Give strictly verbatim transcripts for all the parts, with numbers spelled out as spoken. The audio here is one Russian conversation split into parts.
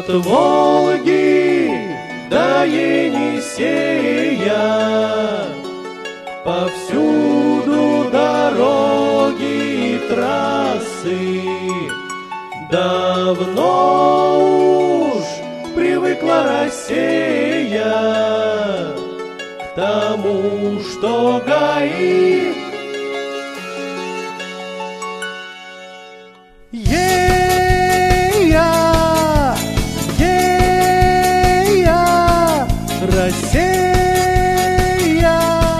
От Волги до Енисея повсюду дороги и трассы. Давно уж привыкла Россия к тому, что ГАИ Ея, ея, Россия,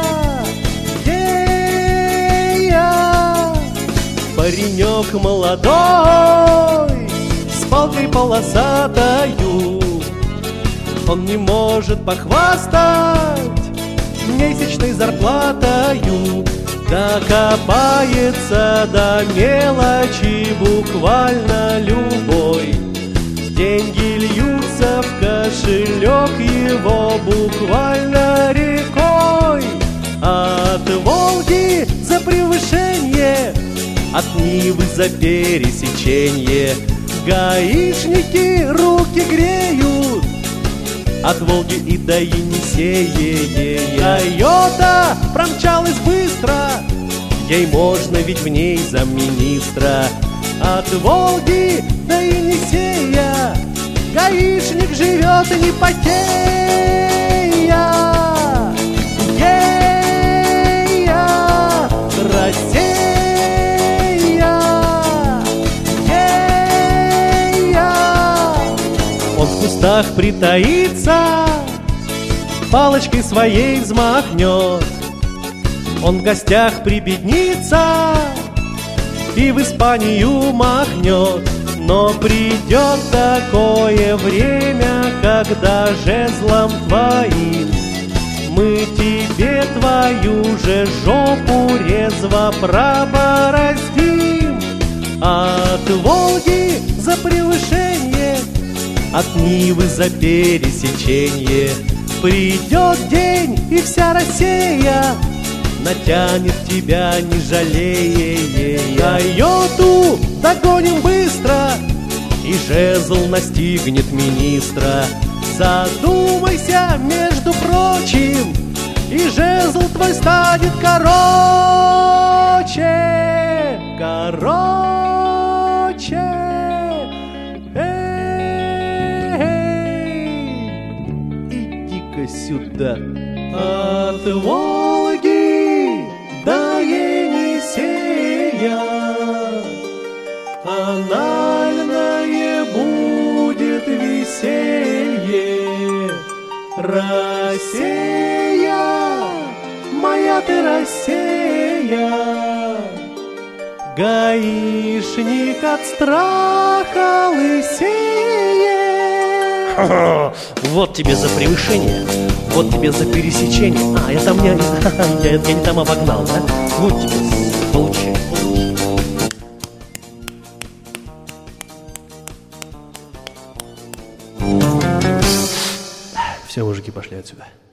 ея. Паренек молодой с палкой полосатою, он не может похвастать месячной зарплатою, докопается до мелочи буквально любой. Деньги льются в кошелек его буквально рекой. От Волги за превышение, от Нивы за пересечение гаишники руки греют. От Волги и до Енисея Тойота промчалась быстро, ей можно ведь в ней замминистра. От Волги до Енисея гаишник живет не потея. Ея, Россия, ея. Он в кустах притаится, палочкой своей взмахнет. Он в гостях прибеднится и в Испанию махнет. Но придет такое время, когда жезлом твоим мы тебе твою же жопу резво пробороздим. От Волги за превышение, от Нивы за пересечение придет день, и вся Россия натянет тебя, не жалея. Тойоту догоним быстро, и жезл настигнет министра. Задумайся, между прочим, и жезл твой станет короче, короче. Иди-ка сюда. От Волги до Енисея анальное будет веселье. Россия, моя ты Россия, гаишник от страха лысеет. Вот тебе за превышение, вот тебе за пересечение. А, я там не, я, я не там обогнал, да? Вот тебе, получай, получай. Все, мужики, пошли отсюда.